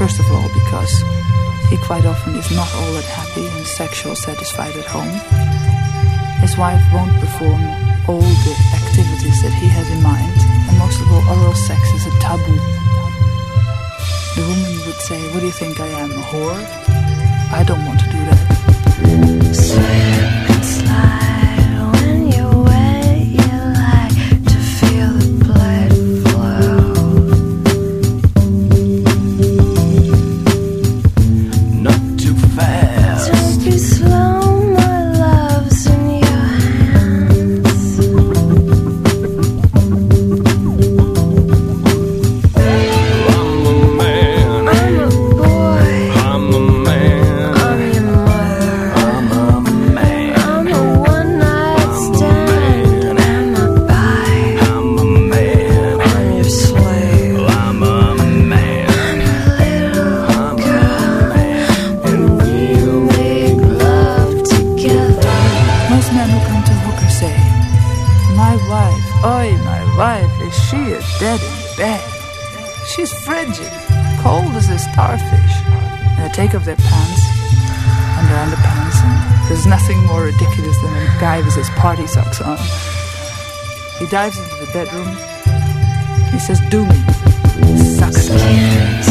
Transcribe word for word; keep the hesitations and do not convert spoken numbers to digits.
First of all, because he quite often is not all that happy and sexual satisfied at home. His wife won't perform all the activities that he has in mind, and most of all, oral sex is a taboo. The woman would say, what do you think I am, a whore? I don't want to do that. Slip and slide when you're wet, you like to feel the blood flow. Not too fast. Don't be slow, my love's in your hands. I'm a man. I'm a boy. I'm a man. I'm your mother. I'm a man. I'm a one-night stand. I'm a bye. I'm a man. I'm your slave. I'm a man. I'm a little I'm a girl, man. and we'll make love together. Most men who come to hookers say, my wife, oi, my wife, is she a dead in bed? She's frigid, cold as a starfish. And they take off their pants and their underpants, and there's nothing more ridiculous than a guy with his party socks on. He dives into the bedroom. He says, do me. Suck it. Can't